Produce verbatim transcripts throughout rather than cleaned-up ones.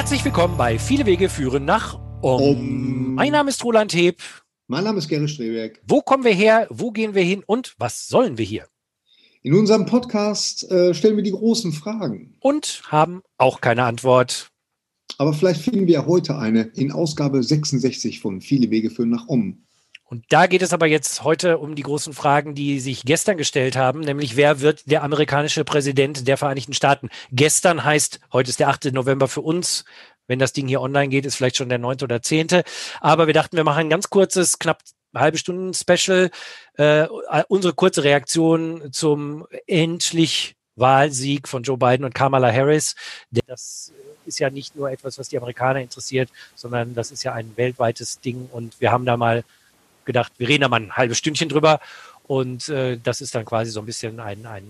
Herzlich willkommen bei Viele Wege führen nach Om. Um. Mein Name ist Roland Heb. Mein Name ist Gerrit Streberg. Wo kommen wir her? Wo gehen wir hin? Und was sollen wir hier? In unserem Podcast äh, stellen wir die großen Fragen. Und haben auch keine Antwort. Aber vielleicht finden wir heute eine in Ausgabe sechsundsechzig von Viele Wege führen nach Om. Und da geht es aber jetzt heute um die großen Fragen, die sich gestern gestellt haben, nämlich wer wird der amerikanische Präsident der Vereinigten Staaten? Gestern heißt, heute ist der achte November für uns. Wenn das Ding hier online geht, ist vielleicht schon der neunte oder zehnte. Aber wir dachten, wir machen ein ganz kurzes, knapp halbe Stunden Special. Äh, unsere kurze Reaktion zum endlich Wahlsieg von Joe Biden und Kamala Harris. Das ist ja nicht nur etwas, was die Amerikaner interessiert, sondern das ist ja ein weltweites Ding. Und wir haben da mal gedacht, wir reden da mal ein halbes Stündchen drüber. Und äh, das ist dann quasi so ein bisschen ein, ein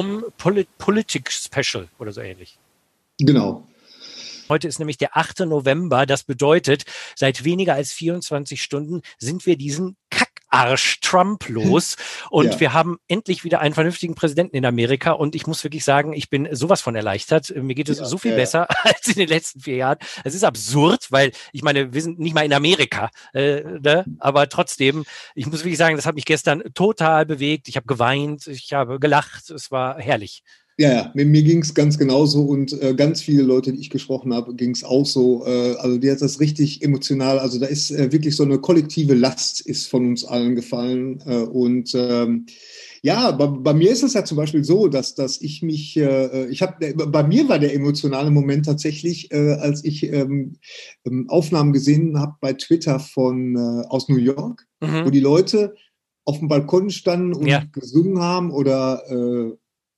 Um-Politik-Special oder so ähnlich. Genau. Heute ist nämlich der achte November. Das bedeutet, seit weniger als vierundzwanzig Stunden sind wir diesen Kackarsch Trump los. Und ja. wir haben endlich wieder einen vernünftigen Präsidenten in Amerika. Und ich muss wirklich sagen, ich bin sowas von erleichtert. Mir geht es ja, so viel ja. besser als in den letzten vier Jahren. Es ist absurd, weil ich meine, wir sind nicht mal in Amerika. Äh, ne? Aber trotzdem, ich muss wirklich sagen, das hat mich gestern total bewegt. Ich habe geweint, ich habe gelacht. Es war herrlich. Ja, ja, mir, mir ging es ganz genauso und äh, ganz viele Leute, die ich gesprochen habe, ging es auch so. Äh, also die hat das richtig emotional, also da ist äh, wirklich so eine kollektive Last ist von uns allen gefallen. Äh, und ähm, ja, bei, bei mir ist es ja zum Beispiel so, dass, dass ich mich, äh, ich habe, bei mir war der emotionale Moment tatsächlich, äh, als ich ähm, Aufnahmen gesehen habe bei Twitter von äh, aus New York, mhm. wo die Leute auf dem Balkon standen und ja. gesungen haben oder äh,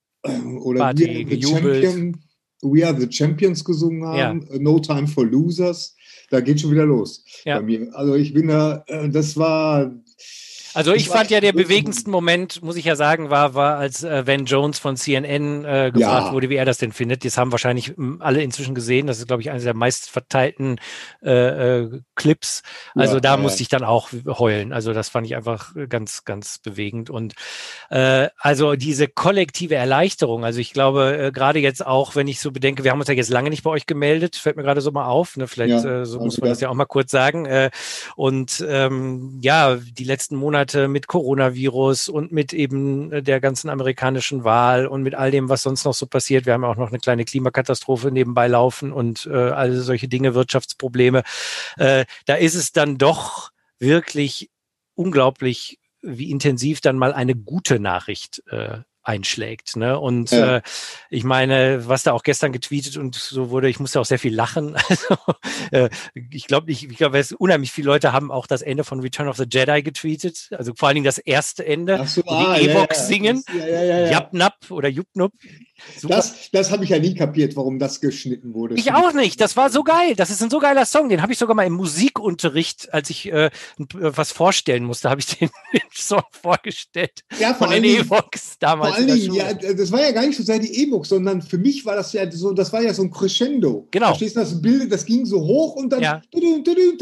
oder Party, We Are the Champion, We Are the Champions gesungen haben, ja. No Time for Losers, da geht schon wieder los ja. bei mir. Also ich bin da, das war... Also ich fand ja, der bewegendsten Moment, muss ich ja sagen, war, war als äh, Van Jones von C N N äh, gefragt ja. wurde, wie er das denn findet. Das haben wahrscheinlich alle inzwischen gesehen. Das ist, glaube ich, eines der meistverteilten äh, äh, Clips. Also ja, da ja. musste ich dann auch heulen. Also das fand ich einfach ganz, ganz bewegend. Und äh, also diese kollektive Erleichterung, also ich glaube, äh, gerade jetzt auch, wenn ich so bedenke, wir haben uns ja jetzt lange nicht bei euch gemeldet, fällt mir gerade so mal auf. Ne? Vielleicht ja, äh, so muss man das ja auch mal kurz sagen. Äh, und ähm, ja, die letzten Monate mit Coronavirus und mit eben der ganzen amerikanischen Wahl und mit all dem, was sonst noch so passiert. Wir haben auch noch eine kleine Klimakatastrophe nebenbei laufen und äh, all solche Dinge, Wirtschaftsprobleme. Äh, da ist es dann doch wirklich unglaublich, wie intensiv dann mal eine gute Nachricht äh, einschlägt. Ne? Und ja. äh, ich meine, was da auch gestern getweetet und so wurde, ich musste auch sehr viel lachen. Also, äh, ich glaube, ich, ich glaube, unheimlich viele Leute haben auch das Ende von Return of the Jedi getweetet. Also vor allen Dingen das erste Ende, so, wo ah, die ja, Ewoks ja. singen. Ja, ja, ja, ja. Japnap oder Jupnup. Super. Das, das habe ich ja nie kapiert, warum das geschnitten wurde. Ich auch nicht. Das war so geil. Das ist ein so geiler Song. Den habe ich sogar mal im Musikunterricht, als ich äh, was vorstellen musste, habe ich den, den Song vorgestellt. Ja, vor von den Ewoks damals. Vor allen Dingen, ja, das war ja gar nicht so sehr die Ewoks, sondern für mich war das ja so, das war ja so ein Crescendo. Genau. Verstehst du, das Bild, das ging so hoch und dann. Ja. Und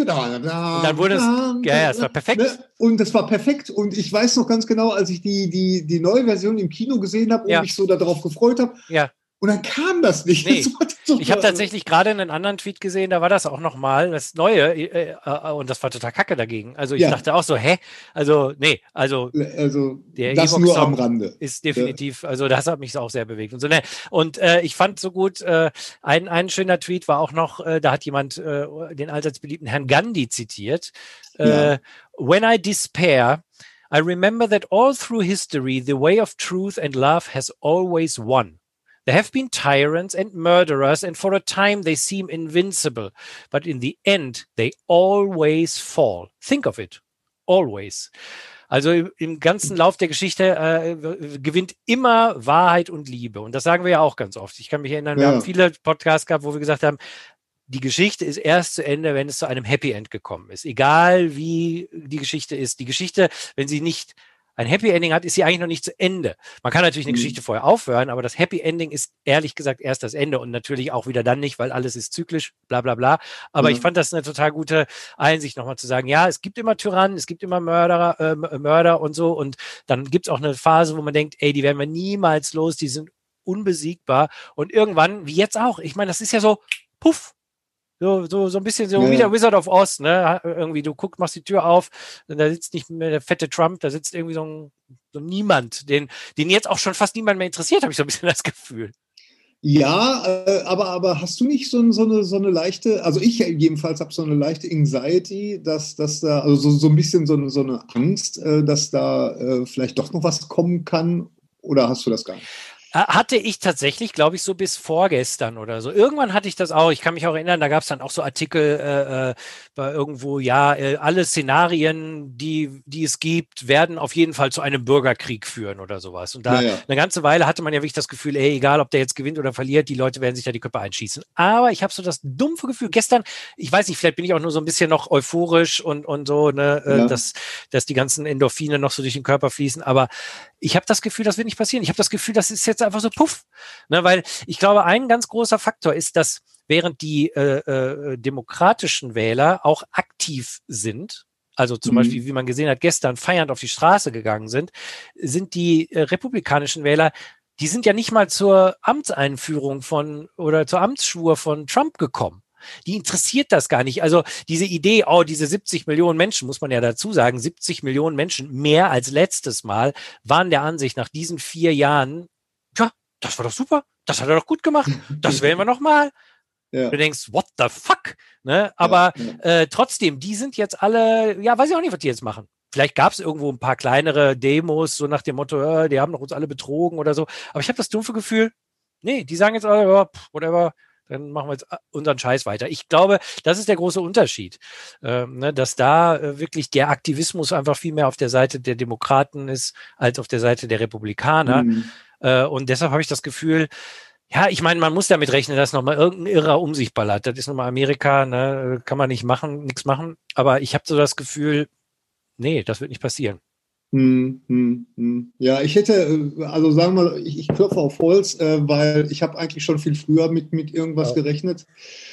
dann wurde es. Ja, ja, es war perfekt. Und das war perfekt. Und ich weiß noch ganz genau, als ich die, die, die neue Version im Kino gesehen habe und ja. mich so darauf gefreut habe. Ja. Und dann kam das nicht. Nee. Das ich habe tatsächlich gerade einen anderen Tweet gesehen, da war das auch nochmal, das Neue, äh, äh, und das war total kacke dagegen. Also ich ja. dachte auch so, hä? Also, nee, also, also der das nur am Rande. Ist definitiv, ja. also das hat mich auch sehr bewegt. Und, so, ne. und äh, ich fand so gut, äh, ein, ein schöner Tweet war auch noch, äh, da hat jemand äh, den allseits beliebten Herrn Gandhi zitiert. Äh, ja. When I despair, I remember that all through history, the way of truth and love has always won. There have been tyrants and murderers, and for a time they seem invincible. But in the end, they always fall. Think of it. Always. Also im ganzen Lauf der Geschichte äh, gewinnt immer Wahrheit und Liebe. Und das sagen wir ja auch ganz oft. Ich kann mich erinnern, wir ja. haben viele Podcasts gehabt, wo wir gesagt haben, die Geschichte ist erst zu Ende, wenn es zu einem Happy End gekommen ist. Egal wie die Geschichte ist. Die Geschichte, wenn sie nicht ein Happy Ending hat, ist sie eigentlich noch nicht zu Ende. Man kann natürlich eine mhm. Geschichte vorher aufhören, aber das Happy Ending ist ehrlich gesagt erst das Ende und natürlich auch wieder dann nicht, weil alles ist zyklisch, bla bla bla. Aber mhm. ich fand das eine total gute Einsicht, nochmal zu sagen, ja, es gibt immer Tyrannen, es gibt immer Mörderer, äh, Mörder und so und dann gibt es auch eine Phase, wo man denkt, ey, die werden wir niemals los, die sind unbesiegbar und irgendwann, wie jetzt auch, ich meine, das ist ja so, puff, So, so, so ein bisschen so Ja, wie der ja. Wizard of Oz, ne? Irgendwie, du guckst, machst die Tür auf, und da sitzt nicht mehr der fette Trump, da sitzt irgendwie so ein, so Niemand, den, den jetzt auch schon fast niemand mehr interessiert, habe ich so ein bisschen das Gefühl. Ja, äh, aber, aber hast du nicht so, ein- so, eine, so eine leichte, also ich jedenfalls habe so eine leichte Anxiety, dass, dass da, also so, so ein bisschen so eine, so eine Angst, äh, dass da äh, vielleicht doch noch was kommen kann? Oder hast du das gar nicht? Hatte ich tatsächlich, glaube ich, so bis vorgestern oder so. Irgendwann hatte ich das auch. Ich kann mich auch erinnern, da gab es dann auch so Artikel äh, äh, bei irgendwo, ja, äh, alle Szenarien, die, die es gibt, werden auf jeden Fall zu einem Bürgerkrieg führen oder sowas. Und Ja, da ja. eine ganze Weile hatte man ja wirklich das Gefühl, ey, egal ob der jetzt gewinnt oder verliert, die Leute werden sich da die Köpfe einschießen. Aber ich habe so das dumpfe Gefühl, gestern, ich weiß nicht, vielleicht bin ich auch nur so ein bisschen noch euphorisch und, und so, ne, äh, Ja. dass, dass die ganzen Endorphine noch so durch den Körper fließen. Aber ich habe das Gefühl, das wird nicht passieren. Ich habe das Gefühl, das ist jetzt einfach so puff. Ne, weil ich glaube, ein ganz großer Faktor ist, dass während die äh, äh, demokratischen Wähler auch aktiv sind, also zum Mhm. Beispiel, wie man gesehen hat, gestern feiernd auf die Straße gegangen sind, sind die äh, republikanischen Wähler, die sind ja nicht mal zur Amtseinführung von oder zur Amtsschwur von Trump gekommen. Die interessiert das gar nicht. Also diese Idee, oh, diese siebzig Millionen Menschen, muss man ja dazu sagen, siebzig Millionen Menschen, mehr als letztes Mal, waren der Ansicht nach diesen vier Jahren, ja, das war doch super, das hat er doch gut gemacht, das wählen wir nochmal. Du Ja, denkst, what the fuck? Ne? ja, Aber ja. äh, trotzdem, die sind jetzt alle, ja, weiß ich auch nicht, was die jetzt machen. Vielleicht gab es irgendwo ein paar kleinere Demos, so nach dem Motto, äh, die haben doch uns alle betrogen oder so. Aber ich habe das dumpfe Gefühl, nee, die sagen jetzt alle, ja, pff, whatever, dann machen wir jetzt unseren Scheiß weiter. Ich glaube, das ist der große Unterschied, ähm, ne, dass da äh, wirklich der Aktivismus einfach viel mehr auf der Seite der Demokraten ist, als auf der Seite der Republikaner. Mhm. Äh, und deshalb habe ich das Gefühl, ja, ich meine, man muss damit rechnen, dass nochmal irgendein Irrer um sich ballert. Das ist nochmal Amerika, ne? Kann man nicht machen, nichts machen. Aber ich habe so das Gefühl, nee, das wird nicht passieren. Hm, hm, hm. Ja, ich hätte, äh, also sagen wir mal, ich, ich klopfe auf Holz, äh, weil ich habe eigentlich schon viel früher mit, mit irgendwas Ja. gerechnet.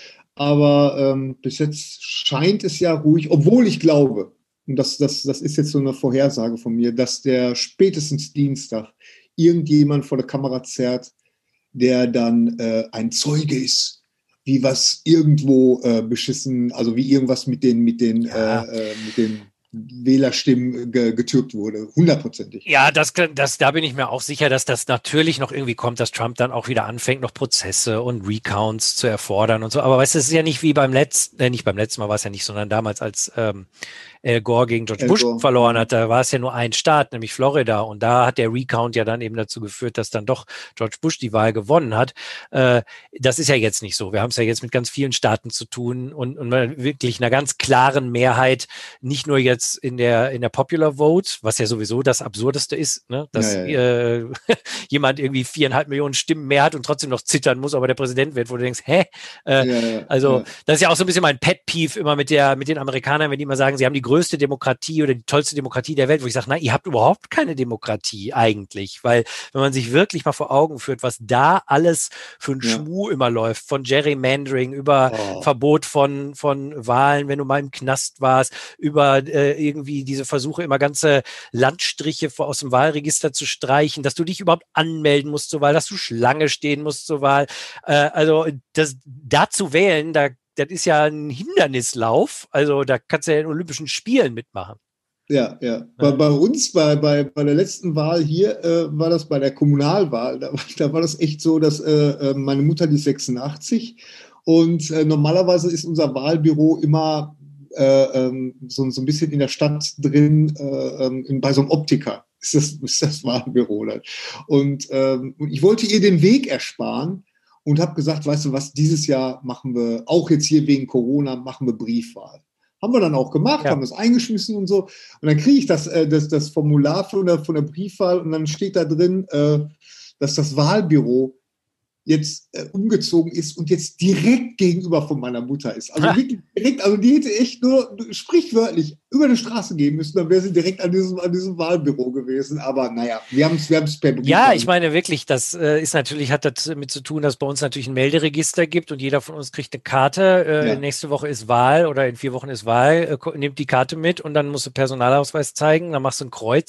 Aber ähm, bis jetzt scheint es ja ruhig, obwohl ich glaube, und das, das, das ist jetzt so eine Vorhersage von mir, dass der spätestens Dienstag irgendjemand vor der Kamera zerrt, der dann äh, ein Zeuge ist, wie was irgendwo äh, beschissen, also wie irgendwas mit den, mit den, Ja, äh, äh, mit den Wählerstimmen ge getürkt wurde, hundertprozentig. Ja, das, das, da bin ich mir auch sicher, dass das natürlich noch irgendwie kommt, dass Trump dann auch wieder anfängt, noch Prozesse und Recounts zu erfordern und so. Aber weißt du, es ist ja nicht wie beim letzten, äh, nicht beim letzten Mal war es ja nicht, sondern damals, als ähm, Al Gore gegen George Al Bush Gore, verloren ja. hat, da war es ja nur ein Staat, nämlich Florida. Und da hat der Recount ja dann eben dazu geführt, dass dann doch George Bush die Wahl gewonnen hat. Äh, das ist ja jetzt nicht so. Wir haben es ja jetzt mit ganz vielen Staaten zu tun und, und wirklich einer ganz klaren Mehrheit, nicht nur jetzt in der, in der Popular Vote, was ja sowieso das Absurdeste ist, ne? Dass Ja, ja, ja. äh, jemand irgendwie viereinhalb Millionen Stimmen mehr hat und trotzdem noch zittern muss, aber der Präsident wird, wo du denkst, hä? Äh, Ja, ja, also ja. das ist ja auch so ein bisschen mein Pet-Peeve immer mit der, mit den Amerikanern, wenn die immer sagen, sie haben die größte Demokratie oder die tollste Demokratie der Welt, wo ich sage, nein, ihr habt überhaupt keine Demokratie eigentlich, weil wenn man sich wirklich mal vor Augen führt, was da alles für ein Ja. Schmuh immer läuft, von Gerrymandering über Oh. Verbot von, von Wahlen, wenn du mal im Knast warst, über äh, irgendwie diese Versuche, immer ganze Landstriche aus dem Wahlregister zu streichen, dass du dich überhaupt anmelden musst zur Wahl, dass du Schlange stehen musst zur Wahl. Äh, also das, da zu wählen, da, das ist ja ein Hindernislauf. Also da kannst du ja in Olympischen Spielen mitmachen. Ja, ja. Bei, bei uns, bei, bei, bei der letzten Wahl hier, äh, war das bei der Kommunalwahl, da, da war das echt so, dass äh, meine Mutter, die ist sechsundachtzig und äh, normalerweise ist unser Wahlbüro immer äh, ähm, so, so ein bisschen in der Stadt drin, äh, in, bei so einem Optiker ist das, ist das Wahlbüro dann. Und ähm, ich wollte ihr den Weg ersparen und habe gesagt, weißt du was, dieses Jahr machen wir, auch jetzt hier wegen Corona, machen wir Briefwahl. Haben wir dann auch gemacht, Ja. haben das eingeschmissen und so. Und dann kriege ich das, äh, das, das Formular von der, von der Briefwahl und dann steht da drin, äh, dass das Wahlbüro jetzt äh, umgezogen ist und jetzt direkt gegenüber von meiner Mutter ist. Also wirklich direkt, also die hätte echt nur sprichwörtlich über die Straße gehen müssen, dann wäre sie direkt an diesem, an diesem Wahlbüro gewesen. Aber naja, wir haben es wir haben's per Brief. Ja, ich meine wirklich, das äh, ist natürlich, hat damit zu tun, dass es bei uns natürlich ein Melderegister gibt und jeder von uns kriegt eine Karte. Äh, Ja. Nächste Woche ist Wahl oder in vier Wochen ist Wahl, äh, nimmt die Karte mit und dann musst du Personalausweis zeigen, dann machst du ein Kreuz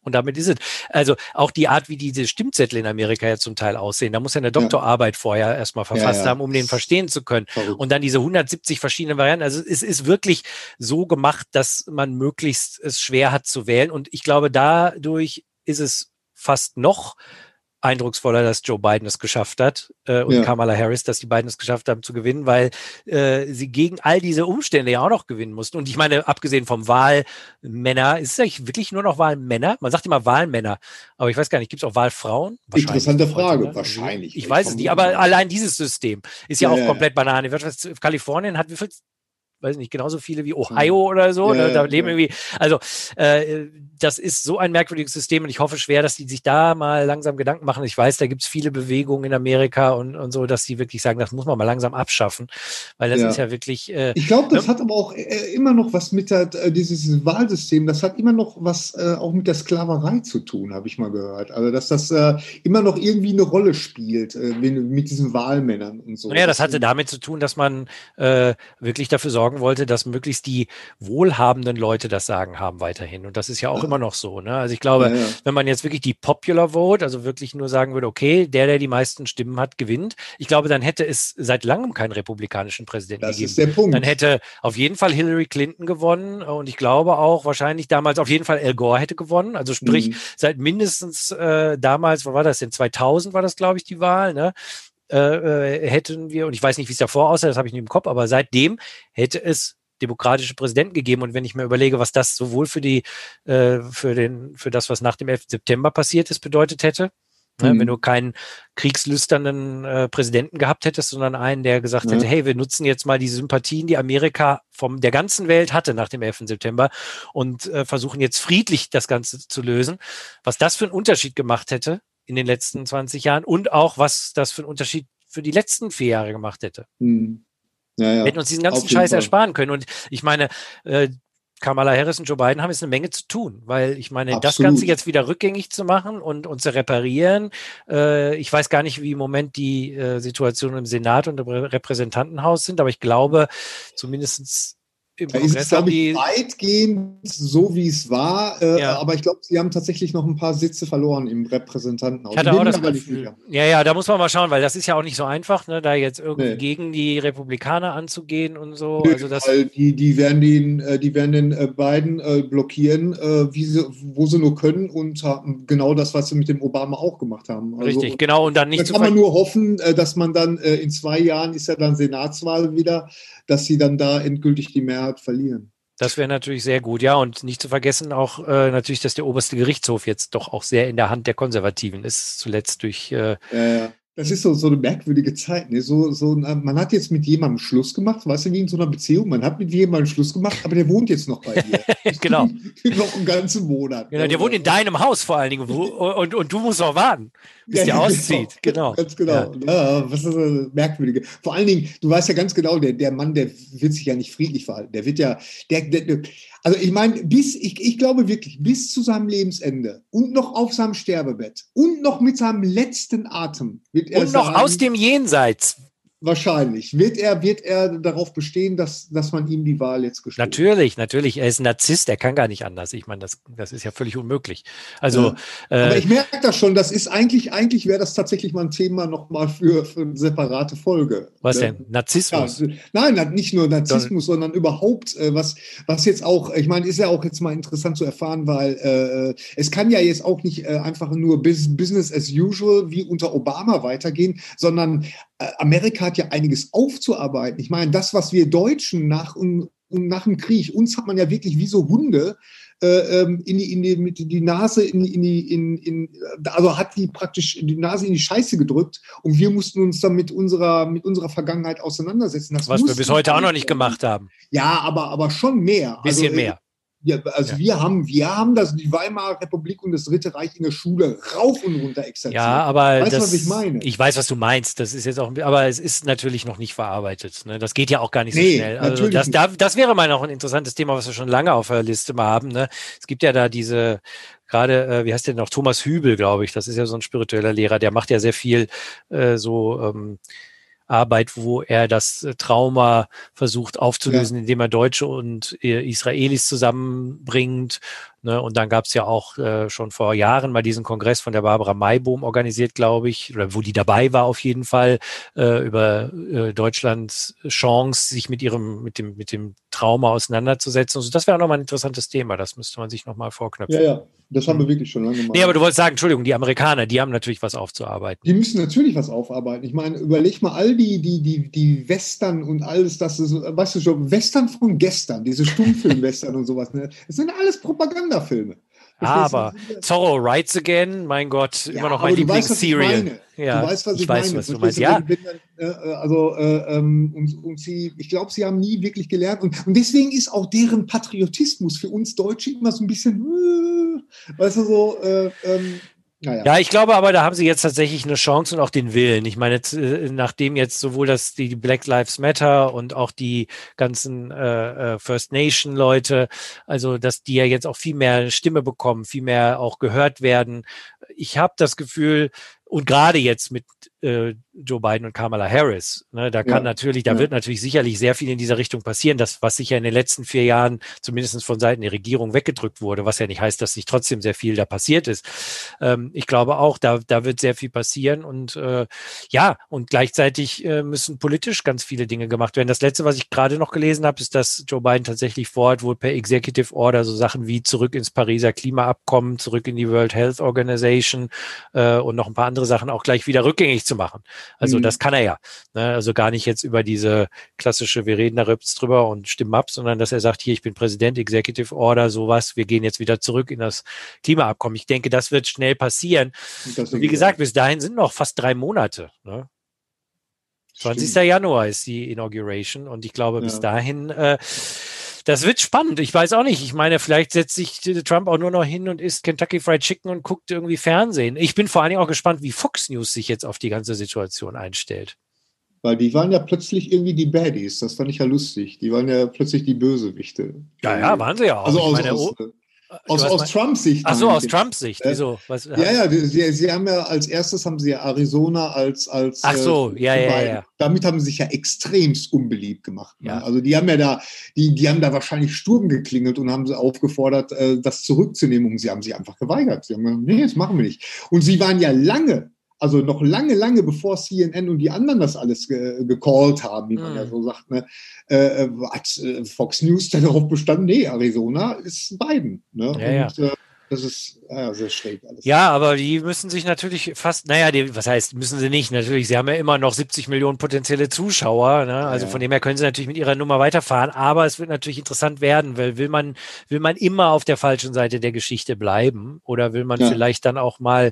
Und damit ist es. Also auch die Art, wie diese Stimmzettel in Amerika ja zum Teil aussehen, da muss ja eine Doktorarbeit ja. vorher erstmal verfasst ja, ja. haben, um den verstehen zu können. Verrückt. Und dann diese hundertsiebzig verschiedenen Varianten. Also es ist wirklich so gemacht, dass man möglichst es schwer hat zu wählen. Und ich glaube, dadurch ist es fast noch eindrucksvoller, dass Joe Biden es geschafft hat äh, und ja. Kamala Harris, dass die beiden es geschafft haben zu gewinnen, weil äh, sie gegen all diese Umstände ja auch noch gewinnen mussten. Und ich meine, abgesehen vom Wahlmänner, ist es eigentlich wirklich nur noch Wahlmänner? Man sagt immer Wahlmänner, aber ich weiß gar nicht, gibt es auch Wahlfrauen? Interessante Frage, wahrscheinlich. Ich, ich weiß es nicht, aber allein dieses System ist ja, ja auch ja, komplett ja. Banane. Kalifornien hat wie viel weiß nicht, genauso viele wie Ohio oder so. Ja, da, da leben ja. irgendwie, also äh, das ist so ein merkwürdiges System und ich hoffe schwer, dass die sich da mal langsam Gedanken machen. Ich weiß, da gibt es viele Bewegungen in Amerika und, und so, dass die wirklich sagen, das muss man mal langsam abschaffen, weil das ja. ist ja wirklich... Äh, ich glaube, das ne? hat aber auch äh, immer noch was mit der, äh, dieses Wahlsystem, das hat immer noch was äh, auch mit der Sklaverei zu tun, habe ich mal gehört. Also, dass das äh, immer noch irgendwie eine Rolle spielt, äh, mit diesen Wahlmännern und so. Naja, das hatte damit zu tun, dass man äh, wirklich dafür sorgt, wollte, dass möglichst die wohlhabenden Leute das Sagen haben weiterhin. Und das ist ja auch ja. immer noch so. Ne? Also ich glaube, ja, ja. wenn man jetzt wirklich die Popular Vote, also wirklich nur sagen würde, okay, der, der die meisten Stimmen hat, gewinnt. Ich glaube, dann hätte es seit langem keinen republikanischen Präsidenten das gegeben. Das ist der Punkt. Dann hätte auf jeden Fall Hillary Clinton gewonnen und ich glaube auch wahrscheinlich damals auf jeden Fall Al Gore hätte gewonnen. Also sprich, mhm. seit mindestens äh, damals, wo war das denn? zweitausend war das, glaube ich, die Wahl, ne? Äh, hätten wir, und ich weiß nicht, wie es davor aussah, das habe ich nicht im Kopf, aber seitdem hätte es demokratische Präsidenten gegeben. Und wenn ich mir überlege, was das sowohl für die, äh, für den, für das, was nach dem elften September passiert ist, bedeutet hätte, mhm. ne, wenn du keinen kriegslüsternden äh, Präsidenten gehabt hättest, sondern einen, der gesagt ja. hätte, hey, wir nutzen jetzt mal die Sympathien, die Amerika von der ganzen Welt hatte nach dem elften September und äh, versuchen jetzt friedlich das Ganze zu lösen. Was das für einen Unterschied gemacht hätte in den letzten zwanzig Jahren und auch, was das für einen Unterschied für die letzten vier Jahre gemacht hätte. Hm. Ja, ja. Wir hätten uns diesen ganzen Scheiß Fall. ersparen können. Und ich meine, äh, Kamala Harris und Joe Biden haben jetzt eine Menge zu tun, weil ich meine, Absolut. das Ganze jetzt wieder rückgängig zu machen und, und zu reparieren, äh, ich weiß gar nicht, wie im Moment die äh, Situation im Senat und im Repräsentantenhaus sind, aber ich glaube, zumindestens im da ist es, glaube ich, weitgehend so, wie es war, äh, ja. aber ich glaube, sie haben tatsächlich noch ein paar Sitze verloren im Repräsentantenhaus. Ich hatte auch das Gefühl. Ja, ja, da muss man mal schauen, weil das ist ja auch nicht so einfach, ne, da jetzt irgendwie nee. gegen die Republikaner anzugehen und so. Nee, also das weil die, die werden den, die werden den äh, beiden äh, blockieren, äh, wie sie, wo sie nur können und haben genau das, was sie mit dem Obama auch gemacht haben. Also, richtig, genau. Und dann nicht. Da kann man nur hoffen, äh, dass man dann äh, in zwei Jahren ist ja dann Senatswahl wieder, dass sie dann da endgültig die Mehrheit verlieren. Das wäre natürlich sehr gut, ja. Und nicht zu vergessen auch äh, natürlich, dass der oberste Gerichtshof jetzt doch auch sehr in der Hand der Konservativen ist, zuletzt durch... Äh, ja, ja. Das ist so, so eine merkwürdige Zeit. Ne? So, so, man hat jetzt mit jemandem Schluss gemacht, weißt du, wie in so einer Beziehung. Man hat mit jemandem Schluss gemacht, aber der wohnt jetzt noch bei dir. Genau. Noch einen ganzen Monat. Genau, der wohnt in deinem Haus vor allen Dingen. Wo, und, und du musst noch warten, bis ja, der auszieht. Genau. Ganz genau. Ja. Ja, was ist das Merkwürdige? Vor allen Dingen, du weißt ja ganz genau, der, der Mann, der wird sich ja nicht friedlich verhalten. Der wird ja, der, der, also ich meine, bis, ich, ich glaube wirklich, bis zu seinem Lebensende und noch auf seinem Sterbebett und noch mit seinem letzten Atem wird er und noch sagen, aus dem Jenseits. Wahrscheinlich. Wird er, wird er darauf bestehen, dass, dass man ihm die Wahl jetzt gestohlen hat? Natürlich, natürlich. Er ist ein Narzisst, er kann gar nicht anders. Ich meine, das, das ist ja völlig unmöglich. Also, ja. Aber äh, ich merke das schon, das ist eigentlich, eigentlich wäre das tatsächlich mal ein Thema nochmal für, für eine separate Folge. Was denn? Narzissmus? Ja, nein, nicht nur Narzissmus, Don sondern überhaupt, äh, was, was jetzt auch, ich meine, ist ja auch jetzt mal interessant zu erfahren, weil äh, es kann ja jetzt auch nicht äh, einfach nur Business as usual wie unter Obama weitergehen, sondern Amerika hat ja einiges aufzuarbeiten. Ich meine, das, was wir Deutschen nach, um, nach dem Krieg, uns hat man ja wirklich wie so Hunde äh, in, die, in die, mit die Nase in, in die, in, in, also hat die praktisch die Nase in die Scheiße gedrückt und wir mussten uns dann mit unserer, mit unserer Vergangenheit auseinandersetzen. Das was wir bis heute auch noch nicht gemacht haben. Ja, aber, aber schon mehr. Bisschen also, mehr. Ja, also ja. wir haben, wir haben das, die Weimarer Republik und das Dritte Reich in der Schule rauf und runter exerziert. Ja, aber weißt du, das, was ich meine? Ich weiß, was du meinst. Das ist jetzt auch, aber es ist natürlich noch nicht verarbeitet. Ne? Das geht ja auch gar nicht so nee, schnell. Also das, da, das wäre mal noch ein interessantes Thema, was wir schon lange auf der Liste mal haben. Ne? Es gibt ja da diese, gerade, äh, wie heißt der noch? Thomas Hübel, glaube ich. Das ist ja so ein spiritueller Lehrer. Der macht ja sehr viel äh, so ähm, Arbeit, wo er das Trauma versucht aufzulösen, ja. indem er Deutsche und äh, Israelis zusammenbringt Ne? Und dann gab es ja auch äh, schon vor Jahren mal diesen Kongress von der Barbara Maibohm organisiert, glaube ich, oder wo die dabei war auf jeden Fall, äh, über äh, Deutschlands Chance, sich mit ihrem, mit dem, mit dem Trauma auseinanderzusetzen. Also das wäre auch nochmal ein interessantes Thema. Das müsste man sich nochmal vorknöpfen. Ja, ja, das haben wir wirklich schon lange mal. Nee, aber du wolltest sagen, Entschuldigung, die Amerikaner, die haben natürlich was aufzuarbeiten. Die müssen natürlich was aufarbeiten. Ich meine, überleg mal all die, die, die, die Western und alles, das ist, weißt du schon, Western von gestern, diese Stummfilm-Western und sowas, ne? Das sind alles Propagandafilme. Aber Zorro Rides Again, mein Gott, ja, immer noch mein Lieblingsserial. Ja, du weißt, was ich, ich weiß, meine. Was du meinst. Ja. Wenn, wenn, äh, also, äh, ähm, und, und sie, ich glaube, sie haben nie wirklich gelernt. Und, und deswegen ist auch deren Patriotismus für uns Deutsche immer so ein bisschen, äh, weißt du, so, äh, ähm, naja. Ja, ich glaube aber, da haben sie jetzt tatsächlich eine Chance und auch den Willen. Ich meine, jetzt, nachdem jetzt sowohl das die Black Lives Matter und auch die ganzen äh, First Nation Leute, also dass die ja jetzt auch viel mehr Stimme bekommen, viel mehr auch gehört werden. Ich habe das Gefühl, und gerade jetzt mit äh, Joe Biden und Kamala Harris, ne, da kann ja, natürlich, da ja. wird natürlich sicherlich sehr viel in dieser Richtung passieren, das, was sicher in den letzten vier Jahren zumindest von Seiten der Regierung weggedrückt wurde, was ja nicht heißt, dass nicht trotzdem sehr viel da passiert ist. Ähm, ich glaube auch, da, da wird sehr viel passieren und äh, ja, und gleichzeitig äh, müssen politisch ganz viele Dinge gemacht werden. Das Letzte, was ich gerade noch gelesen habe, ist, dass Joe Biden tatsächlich vorhat, wohl per Executive Order so Sachen wie zurück ins Pariser Klimaabkommen, zurück in die World Health Organization äh, und noch ein paar andere Sachen auch gleich wieder rückgängig zu machen. Also mhm. das kann er ja. Ne? Also gar nicht jetzt über diese klassische, wir reden da jetzt drüber und stimmen ab, sondern dass er sagt, hier, ich bin Präsident, Executive Order, sowas, wir gehen jetzt wieder zurück in das Klimaabkommen. Ich denke, das wird schnell passieren. Und wie gesagt, bis dahin sind noch fast drei Monate. Ne? zwanzigster Januar ist die Inauguration und ich glaube, ja. bis dahin äh, das wird spannend. Ich weiß auch nicht. Ich meine, vielleicht setzt sich Trump auch nur noch hin und isst Kentucky Fried Chicken und guckt irgendwie Fernsehen. Ich bin vor allen Dingen auch gespannt, wie Fox News sich jetzt auf die ganze Situation einstellt. Weil die waren ja plötzlich irgendwie die Baddies. Das fand ich ja lustig. Die waren ja plötzlich die Bösewichte. Ja, ja, waren sie ja auch. Also ich aus, meine, aus, aus, aus Trumps Sicht. Ach so, aus Trumps Sicht. Äh, Wieso? Was, ja, ja, sie, sie haben ja als erstes haben sie ja Arizona als als. Ach so, äh, ja, ja, ja. Damit haben sie sich ja extremst unbeliebt gemacht. Ne? Ja. Also die haben ja da, die, die haben da wahrscheinlich Sturm geklingelt und haben sie aufgefordert, äh, das zurückzunehmen. Und sie haben sich einfach geweigert. Sie haben gesagt, nee, das machen wir nicht. Und sie waren ja lange. Also noch lange, lange bevor C N N und die anderen das alles ge- gecallt haben, wie man mm. ja so sagt, ne, äh, hat äh, Fox News dann darauf bestanden, nee, Arizona ist Biden. Ne? Ja, und ja. Äh, das ist ja, sehr schräg alles. Ja, aber die müssen sich natürlich fast, naja, die, was heißt, müssen sie nicht, natürlich, sie haben ja immer noch siebzig Millionen potenzielle Zuschauer, ne? Also ja. von dem her können sie natürlich mit ihrer Nummer weiterfahren, aber es wird natürlich interessant werden, weil will man, will man immer auf der falschen Seite der Geschichte bleiben oder will man ja. vielleicht dann auch mal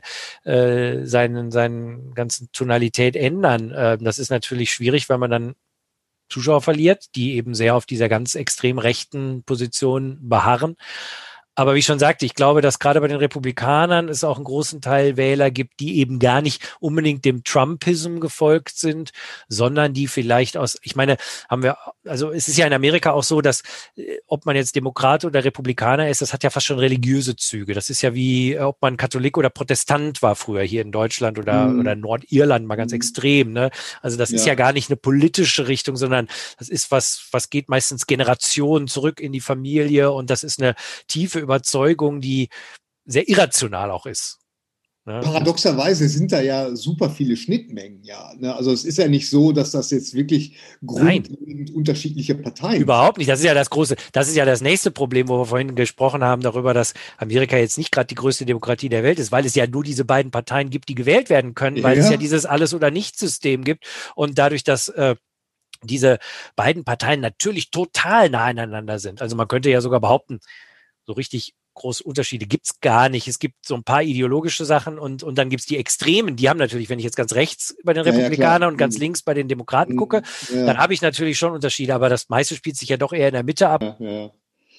äh, seinen, seinen ganzen Tonalität ändern? Äh, das ist natürlich schwierig, weil man dann Zuschauer verliert, die eben sehr auf dieser ganz extrem rechten Position beharren. Aber wie ich schon sagte, ich glaube, dass gerade bei den Republikanern es auch einen großen Teil Wähler gibt, die eben gar nicht unbedingt dem Trumpism gefolgt sind, sondern die vielleicht aus, ich meine, haben wir, also es ist ja in Amerika auch so, dass ob man jetzt Demokrat oder Republikaner ist, das hat ja fast schon religiöse Züge. Das ist ja wie, ob man Katholik oder Protestant war früher hier in Deutschland oder, mhm. oder Nordirland mal ganz mhm. extrem. Ne? Also das ja. ist ja gar nicht eine politische Richtung, sondern das ist was, was geht meistens Generationen zurück in die Familie und das ist eine tiefe Überzeugung, die sehr irrational auch ist. Ne? Paradoxerweise sind da ja super viele Schnittmengen, ja. Ne? Also es ist ja nicht so, dass das jetzt wirklich grundlegend unterschiedliche Parteien Überhaupt nicht. Das ist ja das große, das ist ja das nächste Problem, wo wir vorhin gesprochen haben, darüber, dass Amerika jetzt nicht gerade die größte Demokratie der Welt ist, weil es ja nur diese beiden Parteien gibt, die gewählt werden können, weil ja. es ja dieses Alles- oder Nichts-System gibt. Und dadurch, dass äh, diese beiden Parteien natürlich total nah aneinander sind. Also man könnte ja sogar behaupten, so richtig große Unterschiede gibt's gar nicht. Es gibt so ein paar ideologische Sachen und, und dann gibt's die Extremen. Die haben natürlich, wenn ich jetzt ganz rechts bei den Republikanern ja, ja, und ganz links bei den Demokraten mhm. gucke, ja. dann habe ich natürlich schon Unterschiede, aber das meiste spielt sich ja doch eher in der Mitte ab. Ja, ja.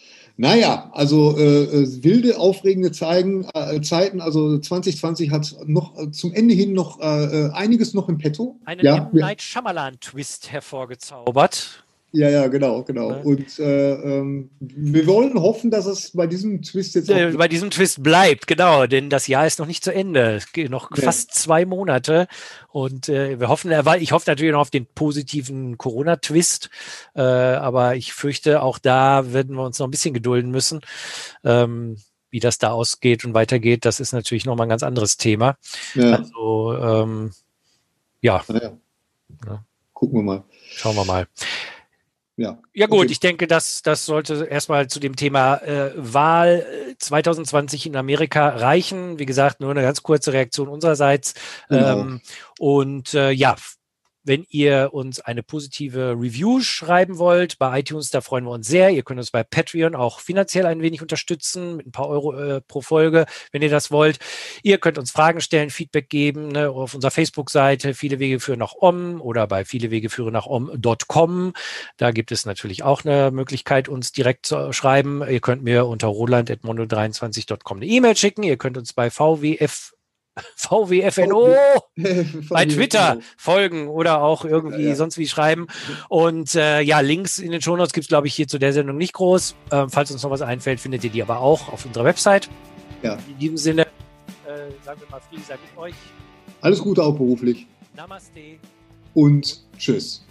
Naja, also äh, wilde, aufregende Zeigen, äh, Zeiten, also zwanzig zwanzig hat noch äh, zum Ende hin noch äh, einiges noch im Petto. Einen ja. M. Night Shyamalan-Twist hervorgezaubert. Ja, ja, genau, genau. Ja. Und äh, ähm, wir wollen hoffen, dass es bei diesem Twist jetzt auch bei diesem Twist bleibt, genau, denn das Jahr ist noch nicht zu Ende. Es geht noch ja. fast zwei Monate und äh, wir hoffen, ich hoffe natürlich noch auf den positiven Corona-Twist, äh, aber ich fürchte, auch da werden wir uns noch ein bisschen gedulden müssen. Ähm, wie das da ausgeht und weitergeht, das ist natürlich nochmal ein ganz anderes Thema. Ja. Also, ähm, ja. ja. ja. Gucken wir mal. Schauen wir mal. Ja, ja gut, okay. Ich denke, das, das sollte erstmal zu dem Thema äh, Wahl zwanzig zwanzig in Amerika reichen. Wie gesagt, nur eine ganz kurze Reaktion unsererseits. Genau. Ähm, und äh, ja, wenn ihr uns eine positive Review schreiben wollt bei iTunes, da freuen wir uns sehr. Ihr könnt uns bei Patreon auch finanziell ein wenig unterstützen, mit ein paar Euro äh, pro Folge, wenn ihr das wollt. Ihr könnt uns Fragen stellen, Feedback geben, ne, auf unserer Facebook-Seite Viele Wege führen nach Om oder bei viele Wege führen nach om punkt com. Da gibt es natürlich auch eine Möglichkeit, uns direkt zu schreiben. Ihr könnt mir unter roland at mondo dreiundzwanzig punkt com eine E-Mail schicken. Ihr könnt uns bei V W F V W F N O bei Twitter folgen oder auch irgendwie ja, ja. sonst wie schreiben. Und äh, ja, Links in den Shownotes gibt es, glaube ich, hier zu der Sendung nicht groß. Ähm, falls uns noch was einfällt, findet ihr die aber auch auf unserer Website. Ja. In diesem Sinne, äh, sagen wir mal, Friede sei mit euch. Alles Gute auch beruflich. Namaste. Und tschüss.